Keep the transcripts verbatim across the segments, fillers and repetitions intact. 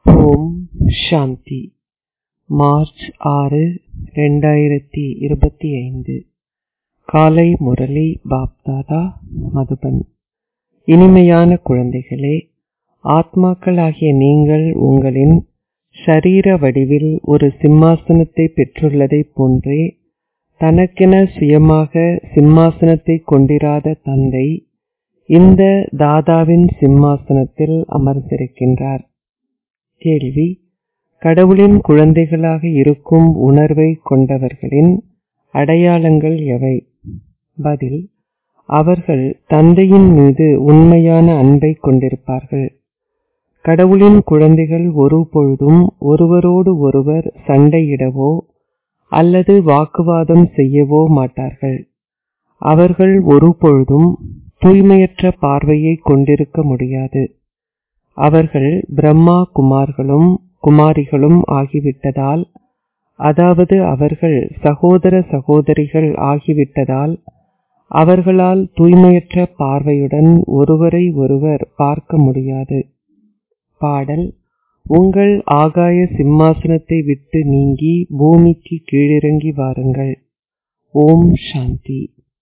ஓம் சாந்தி. March ஆறு ரெண்டாயிரத்தி இருபத்தி ஐந்து. காலை முரளி பாப்தாதா, மதுபன். இனிமையான குழந்தைகளே, ஆத்மாக்களாகிய நீங்கள் உங்களின் ஷரீர வடிவில் ஒரு சிம்மாசனத்தை பெற்றுள்ளதை போன்றே தனக்கென சுயமாக சிம்மாசனத்தை கொண்டிராத தந்தை இந்த தாதாவின் சிம்மாசனத்தில் அமர்ந்திருக்கின்றார். கேள்வி: கடவுளின் குழந்தைகளாக இருக்கும் உணர்வை கொண்டவர்களின் அடையாளங்கள் எவை? பதில்: அவர்கள் தந்தையின் மீது உண்மையான அன்பை கொண்டிருப்பார்கள். கடவுளின் குழந்தைகள் ஒருபொழுதும் ஒருவரோடு ஒருவர் சண்டையிடவோ அல்லது வாக்குவாதம் செய்யவோ மாட்டார்கள். அவர்கள் ஒருபொழுதும் தூய்மையற்ற பார்வையை கொண்டிருக்க முடியாது. அவர்கள் பிரம்மா குமார்களும் குமாரிகளும் ஆகிவிட்டதால், அதாவது அவர்கள் சகோதர சகோதரிகள் ஆகிவிட்டதால், அவர்களால் தூய்மையற்ற பார்வையுடன் ஒருவரை ஒருவர் பார்க்க முடியாது. பாடல்: உங்கள் ஆகாய சிம்மாசனத்தை விட்டு நீங்கி பூமிக்கு கீழிறங்கி வாருங்கள். ஓம் சாந்தி.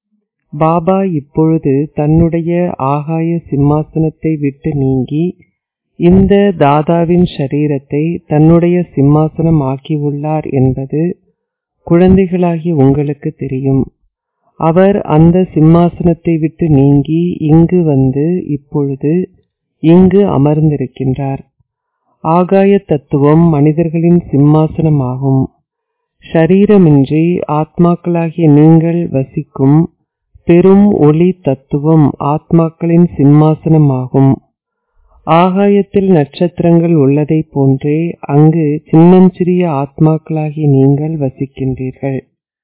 பாபா இப்பொழுது தன்னுடைய ஆகாய சிம்மாசனத்தை விட்டு நீங்கி இந்த தாதாவின் ஷரீரத்தை தன்னுடைய சிம்மாசனம் ஆக்கியுள்ளார் என்பது குழந்தைகளாகி உங்களுக்கு தெரியும். அவர் அந்த சிம்மாசனத்தை விட்டு நீங்கி இங்கு வந்து இப்பொழுது இங்கு அமர்ந்திருக்கின்றார். ஆகாய தத்துவம் மனிதர்களின் சிம்மாசனமாகும். ஷரீரமின்றி ஆத்மாக்களாகிய நீங்கள் வசிக்கும் பெரும் ஒளி தத்துவம் ஆத்மாக்களின் சிம்மாசனமாகும். ஆகாயத்தில் நட்சத்திரங்கள் உள்ளதை போன்றே அங்கு சின்னஞ்சிறிய ஆத்மாக்களாகிய நீங்கள் வசிக்கின்றீர்கள்.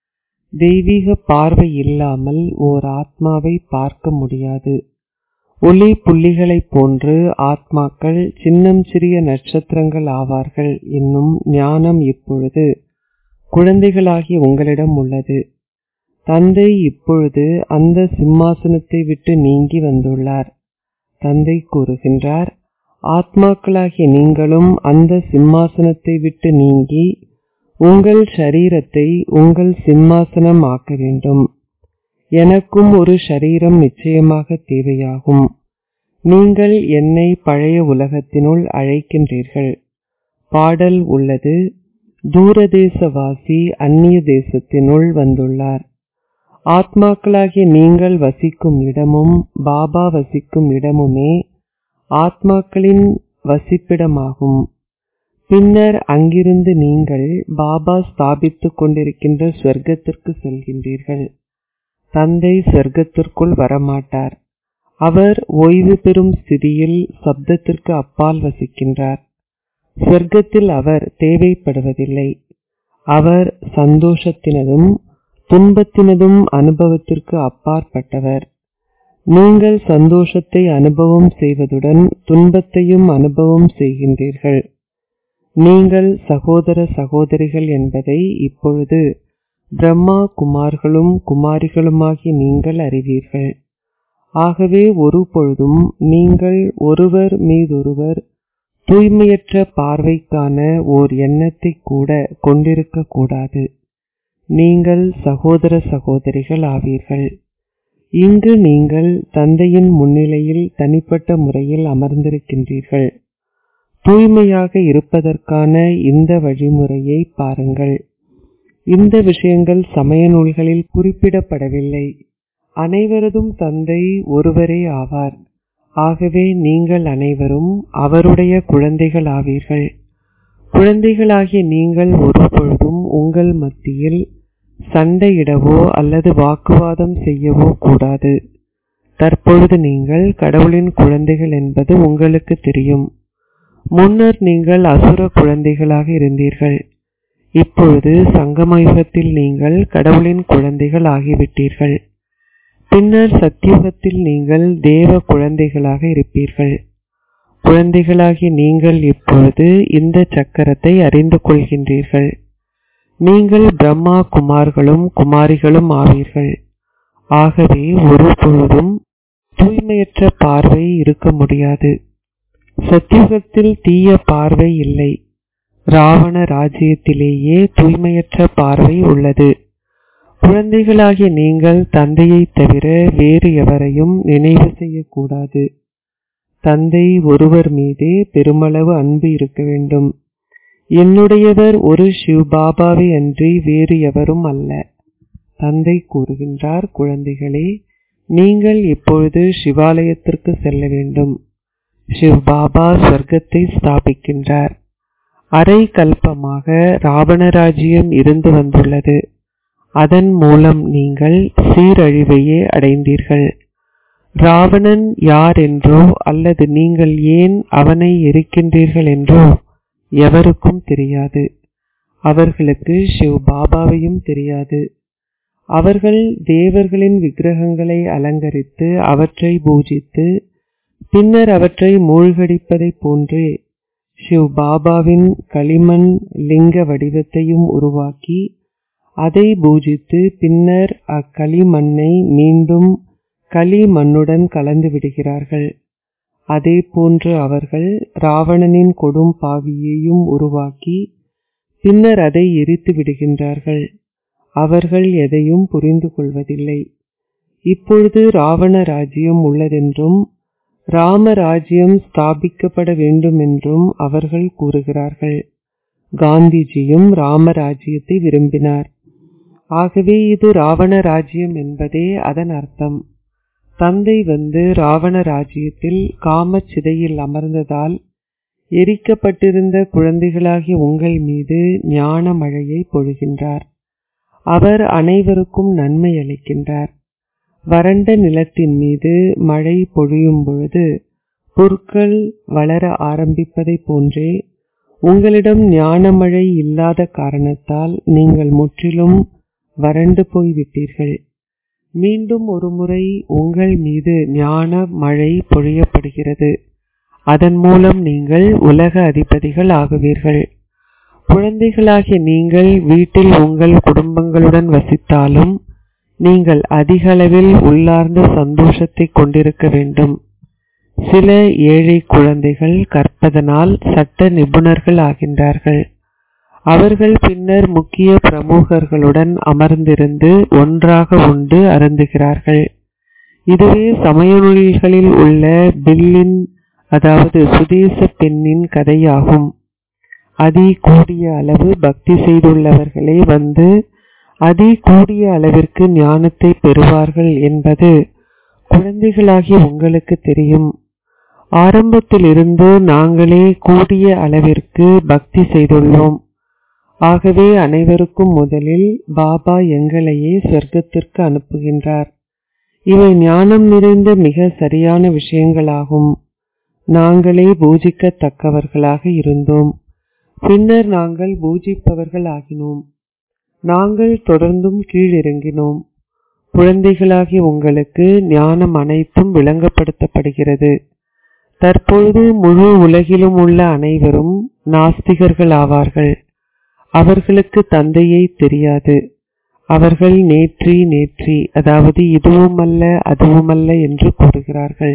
தெய்வீக பார்வை இல்லாமல் ஓர் ஆத்மாவை பார்க்க முடியாது. ஒளி புள்ளிகளைப் போன்று ஆத்மாக்கள் சின்னம் சிறிய நட்சத்திரங்கள் ஆவார்கள் என்னும் ஞானம் இப்பொழுது குழந்தைகளாகி உங்களிடம் உள்ளது. தந்தை இப்பொழுது அந்த சிம்மாசனத்தை விட்டு நீங்கி வந்துள்ளார். தந்தை கூறுகின்றார், ஆத்மாக்களாகிய நீங்களும் அந்த சிம்மாசனத்தை விட்டு நீங்கி உங்கள் ஷரீரத்தை உங்கள் சிம்மாசனம் ஆக்க வேண்டும். எனக்கும் ஒரு ஷரீரம் நிச்சயமாக தேவையாகும். நீங்கள் என்னை பழைய உலகத்தினுள் அழைக்கின்றீர்கள். பாடல் உள்ளது: தூரதேசவாசி அந்நிய தேசத்தினுள் வந்துள்ளார். ஆத்மாக்களாகிய நீங்கள் வசிக்கும் இடமும் பாபா வசிக்கும் இடமுமே ஆத்மாக்களின் வசிப்பிடமாகும். பின்னர் அங்கிருந்து நீங்கள் பாபா ஸ்தாபித்துக் கொண்டிருக்கின்ற ஸ்வர்க்கத்திற்கு செல்கின்றீர்கள். தந்தை சொர்க்கத்திற்குள் வரமாட்டார். அவர் ஓய்வு பெறும் ஸ்திதியில் சப்தத்திற்கு அப்பால் வசிக்கின்றார். சொர்க்கத்தில் அவர் தேவைப்படுவதில்லை. அவர் சந்தோஷத்தினதும் துன்பத்தினதும் அனுபவத்திற்கு அப்பாற்பட்டவர். நீங்கள் சந்தோஷத்தை அனுபவம் செய்வதுடன் துன்பத்தையும் அனுபவம் செய்கின்றீர்கள். நீங்கள் சகோதர சகோதரிகள் என்பதை இப்பொழுது பிரம்மா குமார்களும் குமாரிகளுமாகி நீங்கள் அறிவீர்கள். ஆகவே ஒரு பொழுதும் நீங்கள் ஒருவர் மீதொருவர் தூய்மையற்ற பார்வைக்கான ஓர் எண்ணத்தை கூட கொண்டிருக்க கூடாது. நீங்கள் சகோதர சகோதரிகள் ஆவீர்கள். இங்கு நீங்கள் தந்தையின் முன்னிலையில் தனிப்பட்ட முறையில் அமர்ந்திருக்கின்றீர்கள். தூய்மையாக இருப்பதற்கான இந்த வழிமுறையை பாருங்கள். இந்த விஷயங்கள் சமய நூல்களில் குறிப்பிடப்படவில்லை. அனைவரதும் தந்தை ஒருவரே ஆவார். ஆகவே நீங்கள் அனைவரும் அவருடைய குழந்தைகள் ஆவீர்கள். குழந்தைகளாகிய நீங்கள் ஒருபொழுதும் உங்கள் மத்தியில் சண்டையிடவோ அல்லது வாக்குவாதம் செய்யவோ கூடாது. தற்பொழுது நீங்கள் கடவுளின் குழந்தைகள் என்பது உங்களுக்கு தெரியும். முன்னர் நீங்கள் அசுர குழந்தைகளாக இருந்தீர்கள். இப்பொழுது சங்கமயுகத்தில் நீங்கள் கடவுளின் குழந்தைகள் ஆகிவிட்டீர்கள். பின்னர் சத்தியுகத்தில் நீங்கள் தேவ குழந்தைகளாக இருப்பீர்கள். குழந்தைகளாகி நீங்கள் இப்பொழுது இந்த சக்கரத்தை அறிந்து கொள்கின்றீர்கள். நீங்கள் பிரம்மா குமார்களும் குமாரிகளும் ஆவீர்கள். ஆகவே ஒரு பொழுதும் தூய்மையற்ற பார்வை இருக்க முடியாது. சத்தியுகத்தில் தீய பார்வை இல்லை. ராவண ராஜ்யத்திலேயே தூய்மையற்ற பார்வை உள்ளது. குழந்தைகளாகிய நீங்கள் தந்தையை தவிர வேறு எவரையும் நினைவு செய்யக்கூடாது. தந்தை ஒருவர் மீதே பெருமளவு அன்பு இருக்க வேண்டும். என்னுடையவர் ஒரு சிவபாபாவை அன்றி வேறு எவரும் அல்ல. தந்தை கூறுகின்றார், குழந்தைகளே, நீங்கள் இப்பொழுது சிவாலயத்திற்கு செல்ல வேண்டும். சிவபாபா சொர்க்கத்தை ஸ்தாபிக்கின்றார். அரை கல்பமாக ராவணராஜ்யம் இருந்து வந்துள்ளது. அதன் மூலம் நீங்கள் சீரழிவையே அடைந்தீர்கள். ராவணன் யார் என்றோ அல்லது நீங்கள் ஏன் அவனை எரிக்கின்றீர்கள் என்றோ எவருக்கும் தெரியாது. அவர்களுக்கு சிவபாபாவையும் தெரியாது. அவர்கள் தேவர்களின் விக்கிரகங்களை அலங்கரித்து அவற்றை பூஜித்து பின்னர் அவற்றை மூழ்கடிப்பதை போன்றே சிவபாபாவின் களிமண் லிங்க வடிவத்தையும் உருவாக்கி அதை பூஜித்து பின்னர் அக்களிமண்ணை மீண்டும் களிமண்ணுடன் கலந்து விடுகிறார்கள். அதே போன்று அவர்கள் ராவணனின் கொடும் பாவியையும் உருவாக்கி பின்னர் அதை எரித்து விடுகின்றார்கள். அவர்கள் எதையும் புரிந்து கொள்வதில்லை. இப்பொழுது ராவண ராஜ்யம் உள்ளதென்றும் ராமராஜ்யம் ஸ்தாபிக்கப்பட வேண்டும் என்றும் அவர்கள் கூறுகிறார்கள். காந்திஜியும் ராமராஜ்யத்தை விரும்பினார். ஆகவே இது ராவண ராஜ்யம் என்பதே அதன் அர்த்தம். தந்தை வந்து ராவண ராஜ்யத்தில் காமச்சிதையில் அமர்ந்ததால் எரிக்கப்பட்டிருந்த குழந்தைகளாகிய உங்கள் மீது ஞான மழையை பொழிகின்றார். அவர் அனைவருக்கும் நன்மை அளிக்கின்றார். வறண்ட நிலத்தின் மீது மழை பொழியும் பொழுது புற்கள் வளர ஆரம்பிப்பதை போன்றே உங்களிடம் ஞான மழை இல்லாத காரணத்தால் நீங்கள் முற்றிலும் வறண்டு போய்விட்டீர்கள். மீண்டும் ஒரு முறை உங்கள் மீது ஞான மழை பொழியப்படுகிறது. அதன் மூலம் நீங்கள் உலக அதிபதிகள் ஆகுவீர்கள். குழந்தைகளாகிய நீங்கள் வீட்டில் உங்கள் குடும்பங்களுடன் வசித்தாலும் நீங்கள் அதிக அளவில் உள்ளார்ந்த சந்தோஷத்தை கொண்டிருக்க வேண்டும். சில ஏழை குழந்தைகள் கற்பதனால் சட்ட நிபுணர்கள் ஆகின்றார்கள். அவர்கள் பின்னர் முக்கிய பிரமுகர்களுடன் அமர்ந்திருந்து ஒன்றாக உண்டு அருந்துகிறார்கள். இதுவே சமய நூல்களில் உள்ள பில்லின் அதாவது சுதேச பெண்ணின் கதையாகும். அதி கூடிய அளவு பக்தி செய்துள்ளவர்களே வந்து அதி கூடிய அளவிற்கு ஞானத்தை பெறுவார்கள் என்பது குழந்தைகளாகிய உங்களுக்கு தெரியும். ஆரம்பத்தில் இருந்து நாங்களே கூடிய அளவிற்கு பக்தி செய்துள்ளோம். ஆகவே அனைவருக்கும் முதலில் பாபா எங்களையே சொர்க்கத்திற்கு அனுப்புகின்றார். இவை ஞானம் நிறைந்த மிக சரியான விஷயங்களாகும். நாங்களே பூஜிக்கத்தக்கவர்களாக இருந்தோம். பின்னர் நாங்கள் பூஜிப்பவர்கள் ஆகினோம். நாங்கள் தொடர்ந்தும் கீழிறங்கினோம். குழந்தைகளாகிய உங்களுக்கு ஞானம் அனைத்தும் விளங்கப்படுத்தப்படுகிறது. தற்பொழுது முழு உலகிலும் உள்ள அனைவரும் நாஸ்திகர்கள் ஆவார்கள். அவர்களுக்கு தந்தையை தெரியாது. அவர்கள் நேற்றி நேற்றி அதாவது இதுவுமல்ல அதுவுமல்ல என்று கூறுகிறார்கள்.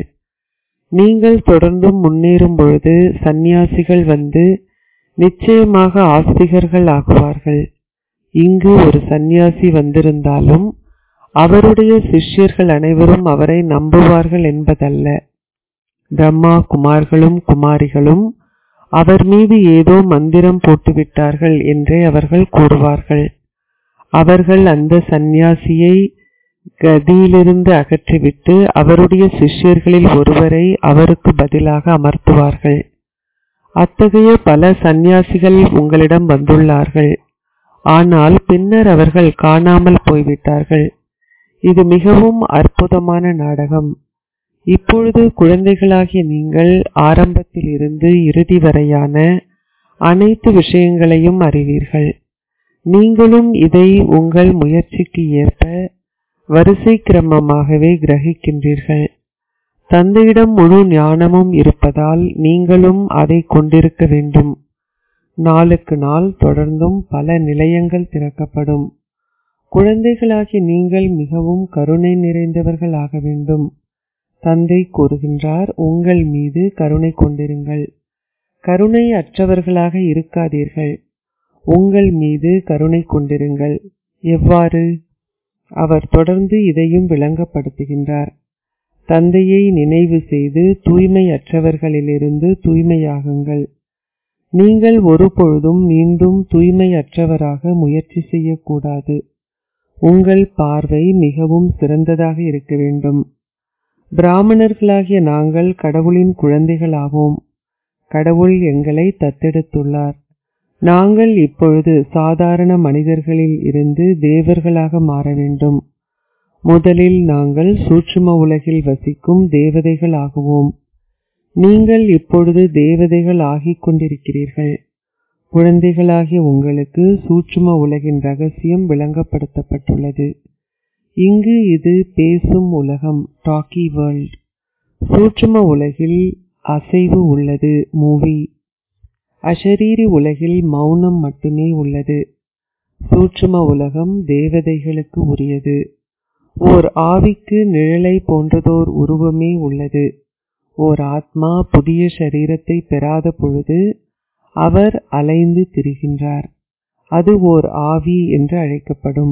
நீங்கள் தொடர்ந்தும் முன்னேறும் பொழுது சந்நியாசிகள் வந்து நிச்சயமாக ஆஸ்திகர்கள் ஆகுவார்கள். இங்கு ஒரு சந்நியாசி வந்திருந்தாலும் அவருடைய சிஷ்யர்கள் அனைவரும் அவரை நம்புவார்கள் என்பதல்ல. பிரம்மா குமார்களும் குமாரிகளும் அவர் மீது ஏதோ மந்திரம் போட்டுவிட்டார்கள் என்றே அவர்கள் கூறுவார்கள். அவர்கள் அந்த சந்நியாசியை கதியிலிருந்து அகற்றிவிட்டு அவருடைய சிஷ்யர்களில் ஒருவரை அவருக்கு பதிலாக அமர்த்துவார்கள். அத்தகைய பல சந்நியாசிகள் உங்களிடம் வந்துள்ளார்கள். ஆனால் பின்னர் அவர்கள் காணாமல் போய்விட்டார்கள். இது மிகவும் அற்புதமான நாடகம். இப்பொழுது குழந்தைகளாகிய நீங்கள் ஆரம்பத்தில் இருந்து இறுதி வரையான அனைத்து விஷயங்களையும் அறிவீர்கள். நீங்களும் இதை உங்கள் முயற்சிக்கு ஏற்ப வரிசை கிரமமாகவே கிரகிக்கின்றீர்கள். தந்தையிடம் முழு ஞானமும் இருப்பதால் நீங்களும் அதை கொண்டிருக்க வேண்டும். நாளுக்கு நாள் தொடர்ந்தும் பல நிலையங்கள் திறக்கப்படும். குழந்தைகளாகி நீங்கள் மிகவும் கருணை நிறைந்தவர்கள் ஆக வேண்டும். தந்தை கூறுகின்றார், உங்கள் மீது கருணை கொண்டிருங்கள், கருணை அற்றவர்களாக இருக்காதீர்கள், உங்கள் மீது கருணை கொண்டிருங்கள். எவ்வாறு? அவர் தொடர்ந்து இதையும் விளங்கப்படுத்துகின்றார். தந்தையை நினைவு செய்து தூய்மை அற்றவர்களிலிருந்து தூய்மையாகுங்கள். நீங்கள் ஒருபொழுதும் மீண்டும் தூய்மை அற்றவராக முயற்சி செய்யக்கூடாது. உங்கள் பார்வை மிகவும் சிறந்ததாக இருக்க வேண்டும். பிராமணர்களாகிய நாங்கள் கடவுளின் குழந்தைகளாவோம். கடவுள் எங்களை தத்தெடுத்துள்ளார். நாங்கள் இப்பொழுது சாதாரண மனிதர்களில் இருந்து தேவர்களாக மாற வேண்டும். முதலில் நாங்கள் சூட்சும உலகில் வசிக்கும் தேவதைகள் ஆகுவோம். நீங்கள் இப்பொழுது தேவதைகள் ஆகிக் கொண்டிருக்கிறீர்கள். குழந்தைகளாகிய உங்களுக்கு சூட்சும உலகின் ரகசியம் விளங்கப்படுத்தப்பட்டுள்ளது. இங்கு இது பேசும் உலகம், டாக்கி வேர்ல்ட். சூட்சும உலகில் அசைவு உள்ளது, மூவி. அஷரீரி உலகில் மௌனம் மட்டுமே உள்ளது. சூட்சும உலகம் தேவதைகளுக்கு உரியது. ஓர் ஆவிக்கு நிழலை போன்றதோர் உருவமே உள்ளது. ஓர் ஆத்மா புதிய சரீரத்தை பெறாத பொழுது அவர் அலைந்து திரிகின்றார். அது ஓர் ஆவி என்று அழைக்கப்படும்.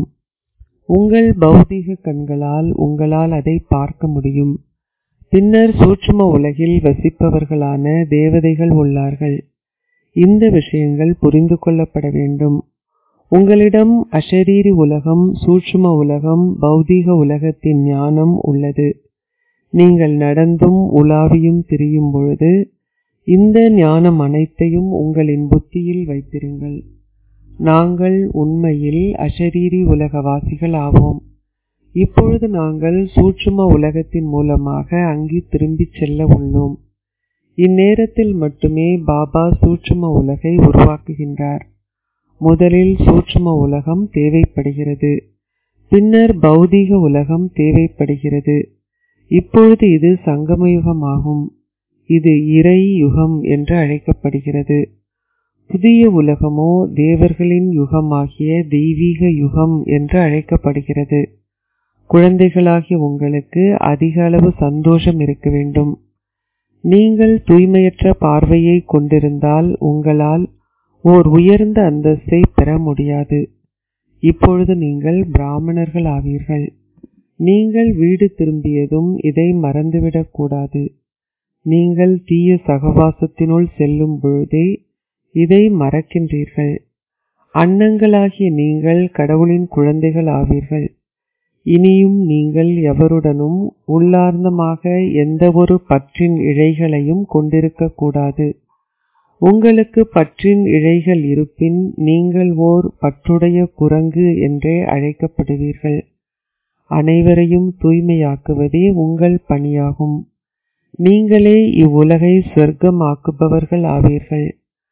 உங்கள் பௌதீக கண்களால் உங்களால் அதை பார்க்க முடியும். பின்னர் சூட்சும உலகில் வசிப்பவர்களான தேவதைகள் உள்ளார்கள். இந்த விஷயங்கள் புரிந்து கொள்ளப்பட வேண்டும். உங்களிடம் அஷரீரி உலகம், சூட்சும உலகம், பௌதீக உலகத்தின் ஞானம் உள்ளது. நீங்கள் நடந்தும் உலாவியும் திரியும் பொழுது இந்த ஞானம் அனைத்தையும் உங்களின் புத்தியில் வைத்திருங்கள். நாங்கள் உண்மையில் அஷரீரி உலகவாசிகள் ஆவோம். இப்பொழுது நாங்கள் சூட்சும உலகத்தின் மூலமாக அங்கு திரும்பிச் செல்ல உள்ளோம். இந்நேரத்தில் மட்டுமே பாபா சூட்சும உலகை உருவாக்குகின்றார். முதலில் சூட்சும உலகம் தேவைப்படுகிறது, பின்னர் பௌதீக உலகம் தேவைப்படுகிறது. இப்பொழுது இது சங்கமயுகமாகும். இது இறை யுகம் என்று அழைக்கப்படுகிறது. புதிய உலகமோ தேவர்களின் யுகமாகிய தெய்வீக யுகம் என்று அழைக்கப்படுகிறது. குழந்தைகளாகிய உங்களுக்கு அதிக அளவு சந்தோஷம் இருக்க வேண்டும். நீங்கள் தூய்மையற்ற பார்வையை கொண்டிருந்தால் உங்களால் ஓர் உயர்ந்த அந்தஸ்தை பெற முடியாது. இப்பொழுது நீங்கள் பிராமணர்கள் ஆவீர்கள். நீங்கள் வீடு திரும்பியதும் இதை மறந்துவிடக் கூடாது. நீங்கள் தீய சகவாசத்தினுள் செல்லும் பொழுதே இதை மறக்கின்றீர்கள். அன்னங்களாகிய நீங்கள் கடவுளின் குழந்தைகள் ஆவீர்கள். இனியும் நீங்கள் எவருடனும் உள்ளார்ந்தமாக எந்த ஒரு பற்றின் இழைகளையும் கொண்டிருக்க கூடாது. உங்களுக்கு பற்றின் இழைகள் இருப்பின் நீங்கள் ஓர் பற்றுடைய குரங்கு என்றே அழைக்கப்படுவீர்கள். அனைவரையும் தூய்மையாக்குவதே உங்கள் பணியாகும். நீங்களே இவ்வுலகை சொர்க்கமாக்குபவர்கள் ஆவீர்கள்.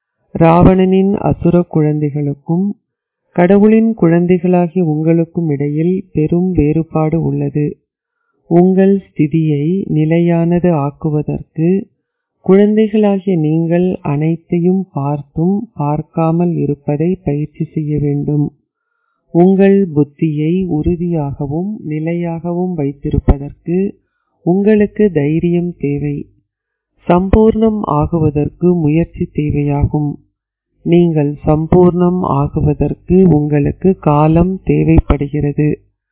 ராவணனின் அசுர குழந்தைகளுக்கும் கடவுளின் குழந்தைகளாகிய உங்களுக்கும் இடையில் பெரும் வேறுபாடு உள்ளது. உங்கள் ஸ்திதியை நிலையானது ஆக்குவதற்கு குழந்தைகளாகிய நீங்கள் அனைத்தையும் பார்த்தும் பார்க்காமல் இருப்பதை பயிற்சி செய்ய வேண்டும். உங்கள் புத்தியை உறுதியாகவும் நிலையாகவும் வைத்திருப்பதற்கு உங்களுக்கு தைரியம் தேவை. சம்பூர்ணம் ஆகுவதற்கு முயற்சி தேவையாகும். நீங்கள் சம்பூர்ணம் ஆகுவதற்கு உங்களுக்கு காலம் தேவைப்படுகிறது.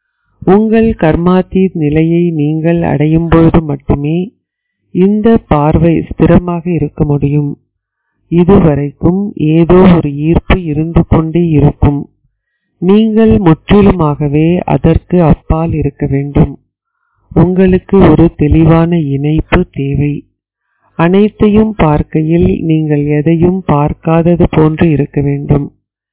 உங்கள் கர்மாதீத் நிலையை நீங்கள் அடையும் பொழுது மட்டுமே இந்த பார்வை ஸ்திரமாக இருக்க முடியும். இதுவரைக்கும் ஏதோ ஒரு ஈர்ப்பு இருந்து கொண்டே இருக்கும். நீங்கள் முற்றிலுமாகவே அதற்கு அப்பால் இருக்க வேண்டும். உங்களுக்கு ஒரு தெளிவான இணைப்பு தேவை. அனைத்தையும் பார்க்கையில் நீங்கள் எதையும் பார்க்காதது போன்று இருக்க வேண்டும்.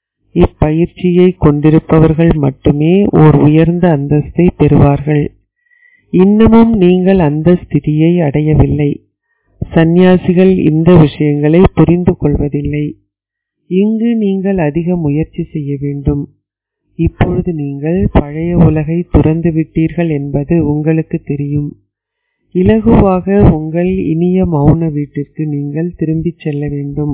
இப்பயிற்சியை கொண்டிருப்பவர்கள் மட்டுமே ஓர் உயர்ந்த அந்தஸ்தை பெறுவார்கள். இன்னமும் நீங்கள் அந்த ஸ்திதியை அடையவில்லை. சந்நியாசிகள் இந்த விஷயங்களை புரிந்து கொள்வதில்லை. இங்கு நீங்கள் அதிக முயற்சி செய்ய வேண்டும். இப்பொழுது நீங்கள் பழைய உலகை துறந்து விட்டீர்கள் என்பது உங்களுக்கு தெரியும். இலகுவாக உங்கள் இனிய மௌன வீட்டிற்கு நீங்கள் திரும்பிச் செல்ல வேண்டும்.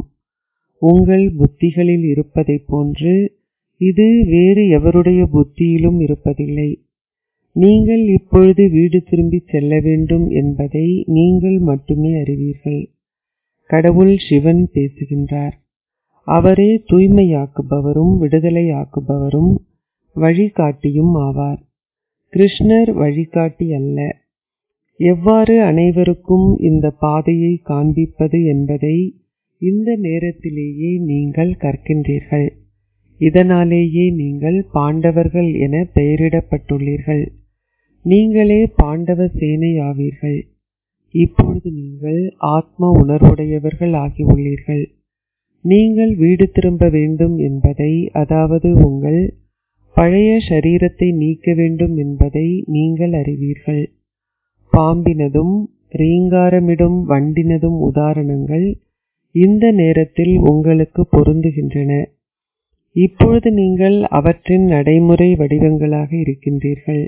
உங்கள் புத்திகளில் இருப்பதை போன்று இது வேறு எவருடைய புத்தியிலும் இருப்பதில்லை. நீங்கள் இப்பொழுது வீடு திரும்பி செல்ல வேண்டும் என்பதை நீங்கள் மட்டுமே அறிவீர்கள். கடவுள் சிவன் பேசுகின்றார். அவரே தூய்மையாக்குபவரும் விடுதலையாக்குபவரும் வழிகாட்டியும் ஆவார். கிருஷ்ணர் வழிகாட்டி அல்ல. எவ்வாறு அனைவருக்கும் இந்த பாதையை காண்பிப்பது என்பதை இந்த நேரத்திலேயே நீங்கள் கற்கின்றீர்கள். இதனாலேயே நீங்கள் பாண்டவர்கள் என பெயரிடப்பட்டுள்ளீர்கள். நீங்களே பாண்டவ சேனை ஆவீர்கள். இப்பொழுது நீங்கள் ஆத்ம உணர்வுடையவர்கள் ஆகியுள்ளீர்கள். நீங்கள் வீடு திரும்ப வேண்டும் என்பதை, அதாவது உங்கள் பழைய சரீரத்தை நீக்க வேண்டும் என்பதை நீங்கள் அறிவீர்கள். பாம்பினதும் ரீங்காரமிடும் வண்டினதும் உதாரணங்கள் இந்த நேரத்தில் உங்களுக்கு பொருந்துகின்றன. இப்பொழுது நீங்கள் அவற்றின் நடைமுறை வடிவங்களாக இருக்கின்றீர்கள்.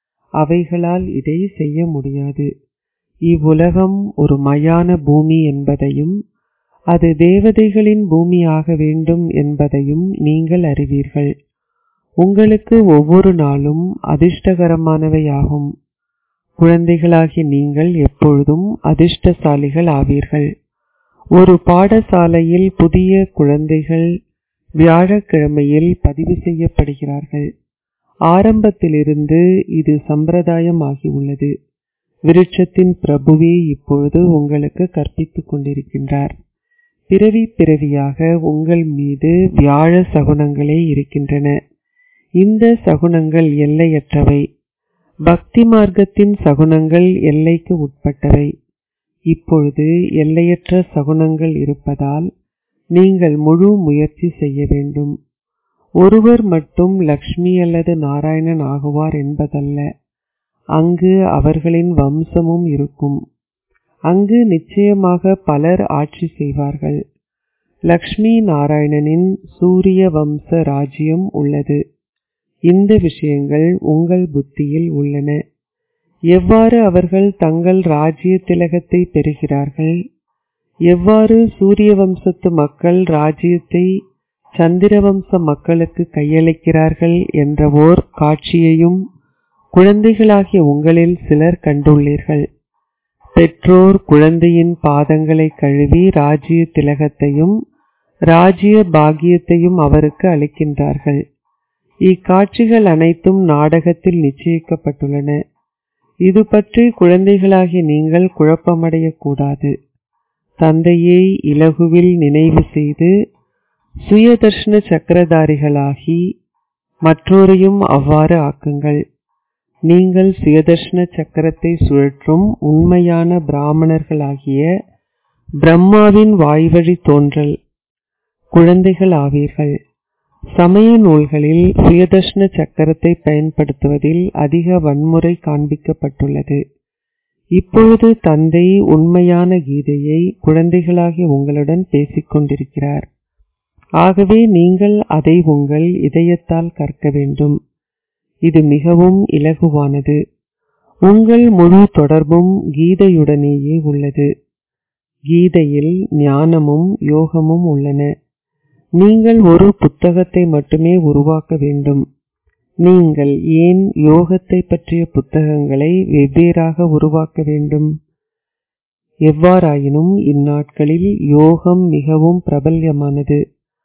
அவைகளால் இதை செய்ய முடியாது. இவ்வுலகம் ஒரு மயான பூமி என்பதையும் அது தேவதைகளின் பூமி ஆக வேண்டும் என்பதையும் நீங்கள் அறிவீர்கள். உங்களுக்கு ஒவ்வொரு நாளும் அதிர்ஷ்டகரமானவையாகும். குழந்தைகளாகிய நீங்கள் எப்பொழுதும் அதிர்ஷ்டசாலிகள் ஆவீர்கள். ஒரு பாடசாலையில் புதிய குழந்தைகள் வியாழக்கிழமையில் பதிவு செய்யப்படுகிறார்கள். ஆரம்பத்திலிருந்து இது சம்பிரதாயமாகி உள்ளது. விருட்சத்தின் பிரபுவே இப்பொழுது உங்களுக்கு கற்பித்துக் கொண்டிருக்கின்றார். பிறவி பிறவியாக உங்கள் மீது வியாழ சகுனங்களே இருக்கின்றன. இந்த சகுனங்கள் எல்லையற்றவை. பக்தி மார்க்கத்தின் சகுனங்கள் எல்லைக்கு உட்பட்டவை. இப்பொழுது எல்லையற்ற சகுனங்கள் இருப்பதால் நீங்கள் முழு முயற்சி செய்ய வேண்டும். ஒருவர் மட்டும் லக்ஷ்மி அல்லது நாராயணன் ஆகுவார் என்பதல்ல. அங்கு அவர்களின் வம்சமும் இருக்கும். அங்கு நிச்சயமாக பலர் ஆட்சி செய்வார்கள். லக்ஷ்மி நாராயணனின் சூரிய வம்ச ராஜ்யம் உள்ளது. இந்த விஷயங்கள் உங்கள் புத்தியில் உள்ளன. எவ்வாறு அவர்கள் தங்கள் ராஜ்ய திலகத்தை பெறுகிறார்கள், எவ்வாறு சூரிய வம்சத்து மக்கள் ராஜ்யத்தை சந்திரவம்ச மக்களுக்கு கையளிக்கிறார்கள் என்ற ஓர் காட்சியையும் குழந்தைகளாகிய உங்களில் சிலர் கண்டுள்ளீர்கள். பெற்றோர் குழந்தையின் பாதங்களை கழுவி ராஜ்ய திலகத்தையும் ராஜ்ய பாக்கியத்தையும் அவருக்கு அளிக்கின்றார்கள். இக்காட்சிகள் அனைத்தும் நாடகத்தில் நிச்சயிக்கப்பட்டுள்ளன. இது பற்றி குழந்தைகளாகிய நீங்கள் குழப்பமடையக்கூடாது. தந்தையை இலகுவில் நினைவு செய்து சுயதர்ஷன சக்கரதாரிகளாகி மற்றோரையும் அவ்வாறு ஆக்குங்கள். நீங்கள் சுயதர்ஷன சக்கரத்தை சுழற்றும் உண்மையான பிராமணர்களாகிய பிரம்மாவின் வாய்வழி தோன்றல் குழந்தைகள் ஆவீர்கள். சமய நூல்களில் சுயதர்ஷன சக்கரத்தை பயன்படுத்துவதில் அதிக வன்முறை காண்பிக்கப்பட்டுள்ளது. இப்பொழுது தந்தை உண்மையான கீதையை குழந்தைகளாகிய உங்களுடன் பேசிக்கொண்டிருக்கிறார். ஆகவே நீங்கள் அதை உங்கள் இதயத்தால் கற்க வேண்டும். இது மிகவும் இலகுவானது. உங்கள் முழு தொடர்பும் கீதையுடனேயே உள்ளது. கீதையில் ஞானமும் யோகமும் உள்ளன. நீங்கள் ஒரு புத்தகத்தை மட்டுமே உருவாக்க வேண்டும். நீங்கள் ஏன் யோகத்தை பற்றிய புத்தகங்களை வெவ்வேறாக உருவாக்க வேண்டும்? எவ்வாறாயினும் இந்நாட்களில் யோகம் மிகவும் பிரபல்யமானது.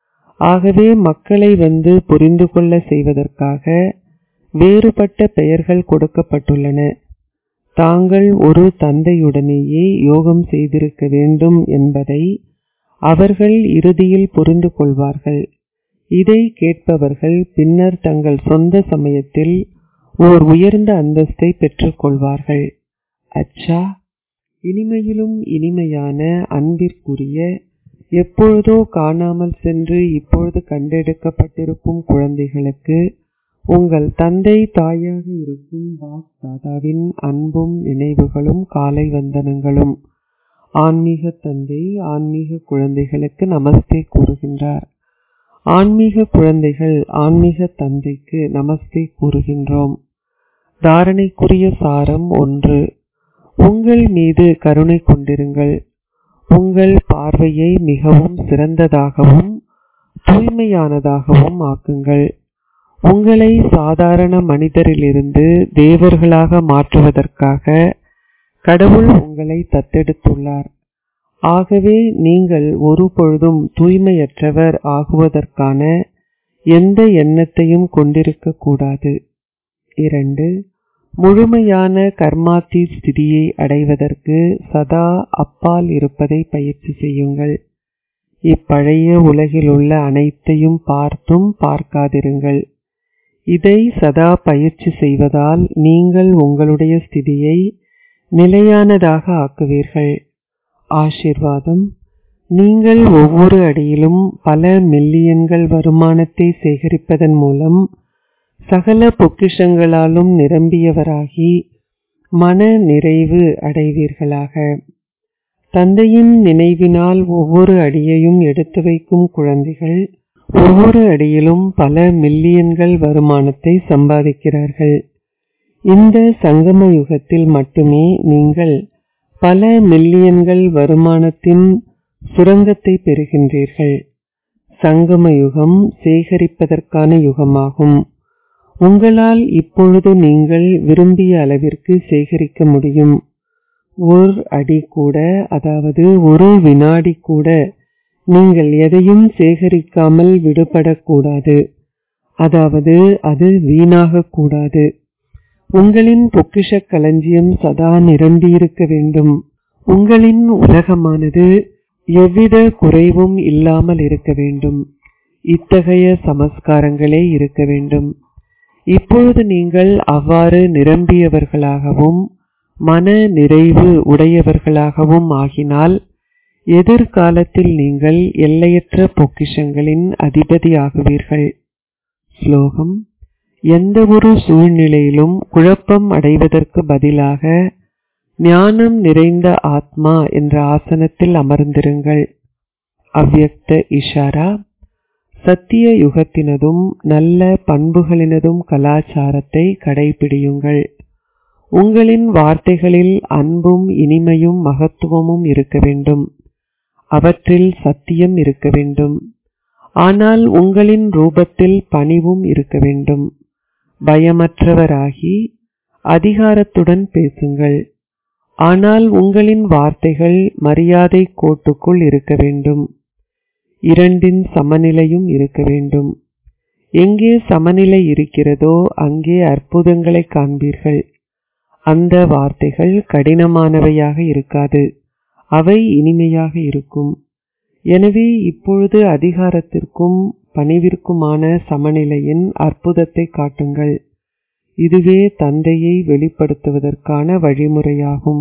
ஆகவே மக்களை வந்து புரிந்து கொள்ள செய்வதற்காக வேறுபட்ட பெயர்கள் கொடுக்கப்பட்டுள்ளன. தாங்கள் ஒரு தந்தையுடனேயே யோகம் செய்திருக்க வேண்டும் என்பதை அவர்கள் இறுதியில் புரிந்து கொள்வார்கள். இதை கேட்பவர்கள் பின்னர் தங்கள் சொந்த சமயத்தில் ஓர் உயர்ந்த அந்தஸ்தை பெற்றுக் கொள்வார்கள். அச்சா, இனிமையிலும் இனிமையான அன்பிற்குரிய எப்பொழுதோ காணாமல் சென்று இப்பொழுது கண்டெடுக்கப்பட்டிருக்கும் குழந்தைகளுக்கு உங்கள் தந்தை தாயாக இருக்கும் பாப் தாதாவின் அன்பும் நினைவுகளும் காலை வந்தனங்களும். ஆன்மீக தந்தை ஆன்மீக குழந்தைகளுக்கு நமஸ்தே கூறுகின்றார். ஆன்மீக குழந்தைகள் ஆன்மீக தந்தைக்கு நமஸ்தே கூறுகின்றோம். தாரணைக்குரிய சாரம் ஒன்று. உங்கள் மீது கருணை கொண்டிருங்கள். உங்கள் பார்வையை மிகவும் சிறந்ததாகவும் தூய்மையானதாகவும் ஆக்குங்கள். உங்களை சாதாரண மனிதரிலிருந்து தேவர்களாக மாற்றுவதற்காக கடவுள் உங்களை தத்தெடுத்துள்ளார். ஆகவே நீங்கள் ஒரு பொழுதும் தூய்மையற்றவர் ஆகுவதற்கான எந்த எண்ணத்தையும் கொண்டிருக்க கூடாது. இரண்டு, முழுமையான கர்மாத்தி ஸ்திதியை அடைவதற்கு சதா அப்பால் இருப்பதை பயிற்சி செய்யுங்கள். இப்பழைய உலகில் உள்ள அனைத்தையும் பார்த்தும் பார்க்காதிருங்கள். இதை சதா பயிற்சி செய்வதால் நீங்கள் உங்களுடைய ஸ்திதியை நிலையானதாக ஆக்குவீர்கள். ஆசீர்வாதம். நீங்கள் ஒவ்வொரு அடியிலும் பல மில்லியன்கள் வருமானத்தை சேகரிப்பதன் மூலம் சகல பொக்கிஷங்களாலும் நிரம்பியவராகி மன நிறைவு அடைவீர்களாக. தந்தையின் நினைவினால் ஒவ்வொரு அடியையும் எடுத்து வைக்கும் குழந்தைகள் ஒவ்வொரு அடியிலும் பல மில்லியன்கள் வருமானத்தை சம்பாதிக்கிறார்கள். இந்த சங்கம யுகத்தில் மட்டுமே நீங்கள் பல மில்லியன்கள் வருமானத்தின் சுரங்கத்தை பெறுகின்றீர்கள். சங்கம யுகம் சேகரிப்பதற்கான யுகமாகும். உங்களால் இப்பொழுது நீங்கள் விரும்பிய அளவிற்கு சேகரிக்க முடியும். ஒரு அடி கூட, அதாவது ஒரு வினாடி கூட நீங்கள் எதையும் சேகரிக்காமல் விடுபடக்கூடாது. அதாவது அது வீணாக கூடாது. உங்களின் பொக்கிஷ களஞ்சியம் சதா நிரம்பியிருக்க வேண்டும். உங்களின் உலகமானது எவ்வித குறைவும் இல்லாமல் இருக்க வேண்டும். இத்தகைய சமஸ்காரங்களே இருக்க வேண்டும். இப்பொழுது நீங்கள் அவ்வாறு நிரம்பியவர்களாகவும் மன நிறைவு உடையவர்களாகவும் ஆகினால் எதிர்காலத்தில் நீங்கள் எல்லையற்ற பொக்கிஷங்களின் அதிபதியாகுவீர்கள். ஸ்லோகம். எந்த ஒரு சூழ்நிலையிலும் குழப்பம் அடைவதற்கு பதிலாக ஞானம் நிறைந்த ஆத்மா என்ற ஆசனத்தில் அமர்ந்திருங்கள். அவ்யக்த இஷாரா. சத்திய யுகத்தினதும் நல்ல பண்புகளினதும் கலாச்சாரத்தை கடைபிடியுங்கள். உங்களின் வார்த்தைகளில் அன்பும் இனிமையும் மகத்துவமும் இருக்க வேண்டும். அவற்றில் சத்தியம் இருக்க வேண்டும். ஆனால் உங்களின் ரூபத்தில் பணிவும் இருக்க வேண்டும். பயமற்றவராகி அதிகாரத்துடன் பேசுங்கள். ஆனால் உங்களின் வார்த்தைகள் மரியாதை கோட்டுக்குள் இருக்க வேண்டும். இரண்டின் சமநிலையும் இருக்க வேண்டும். எங்கே சமநிலை இருக்கிறதோ அங்கே அற்புதங்களை காண்பீர்கள். அந்த வார்த்தைகள் கடினமானவையாக இருக்காது. அவை இனிமையாக இருக்கும். எனவே இப்பொழுது அதிகாரத்திற்கும் பணிவிற்குமான சமநிலையின் அற்புதத்தை காட்டுங்கள். இதுவே தந்தையை வெளிப்படுத்துவதற்கான வழிமுறையாகும்.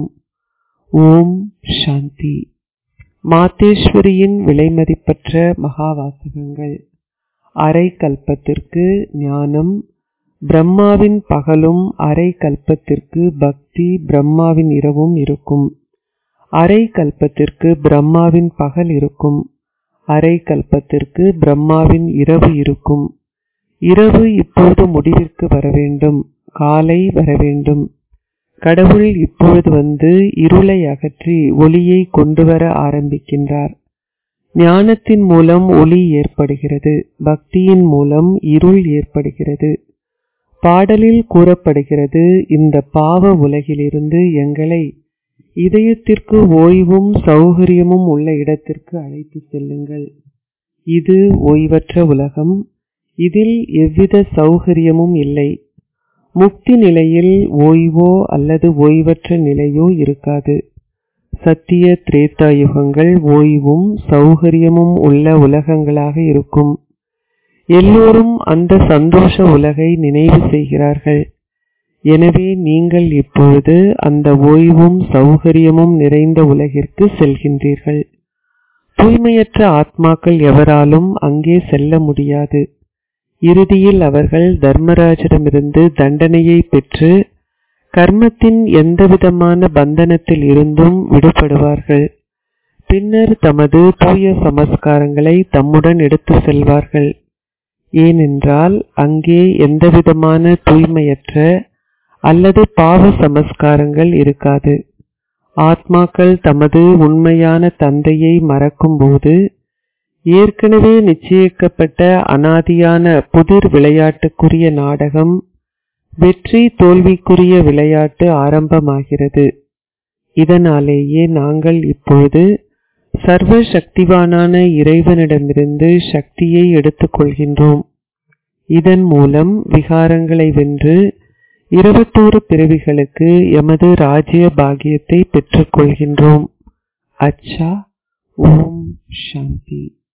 ஓம் சாந்தி. மாதேஸ்வரியின் விலைமதிப்பற்ற மகாவாசகங்கள். அரை கல்பத்திற்கு ஞானம், பிரம்மாவின் பகலும் அரை கல்பத்திற்கு பக்தி, பிரம்மாவின் இரவும் இருக்கும். அரை கல்பத்திற்கு பிரம்மாவின் பகல் இருக்கும். அரை கல்பத்திற்கு பிரம்மாவின் இரவு இருக்கும். இரவு இப்பொழுது முடிவிற்கு வர வேண்டும். காலை வர வேண்டும். கடவுள் இப்பொழுது வந்து இருளை அகற்றி ஒளியை கொண்டு வர ஆரம்பிக்கின்றார். ஞானத்தின் மூலம் ஒளி ஏற்படுகிறது. பக்தியின் மூலம் இருள் ஏற்படுகிறது. பாடலில் கூறப்படுகிறது, இந்த பாவ உலகிலிருந்து எங்களை இதயத்திற்கு ஓய்வும் சௌகரியமும் உள்ள இடத்திற்கு அழைத்து செல்லுங்கள். இது ஓய்வற்ற உலகம். இதில் எவ்வித சௌகரியமும் இல்லை. முக்தி நிலையில் ஓய்வோ அல்லது ஓய்வற்ற நிலையோ இருக்காது. சத்திய திரேதா யுகங்கள் ஓய்வும் சௌகரியமும் உள்ள உலகங்களாக இருக்கும். எல்லோரும் அந்த சந்தோஷ உலகை நினைவு செய்கிறார்கள். எனவே நீங்கள் இப்பொழுது அந்த ஓய்வும் சௌகரியமும் நிறைந்த உலகிற்கு செல்கின்றீர்கள். தூய்மையற்ற ஆத்மாக்கள் எவராலும் அங்கே செல்ல முடியாது. இறுதியில் அவர்கள் தர்மராஜரிடமிருந்து தண்டனையை பெற்று கர்மத்தின் எந்தவிதமான பந்தனத்தில் இருந்தும் விடுபடுவார்கள். பின்னர் தமது தூய சமஸ்காரங்களை தம்முடன் எடுத்து செல்வார்கள். ஏனென்றால் அங்கே எந்தவிதமான தூய்மையற்ற அல்லது பாவ சமஸ்காரங்கள் இருக்காது. ஆத்மாக்கள் தமது உண்மையான தந்தையை மறக்கும் போது ஏற்கனவே நிச்சயிக்கப்பட்ட அனாதியான புதிர் விளையாட்டுக்குரிய நாடகம் வெற்றி தோல்விக்குரிய விளையாட்டு ஆரம்பமாகிறது. இதனாலேயே நாங்கள் இப்பொழுது சர்வ சக்திவானான இறைவனிடமிருந்து சக்தியை எடுத்துக்கொள்கின்றோம். இதன் மூலம் விகாரங்களை வென்று இருபத்தோரு பிறவிகளுக்கு எமது ராஜ்ய பாகியத்தை பெற்றுக்கொள்கின்றோம். அச்சா. ஓம் சாந்தி.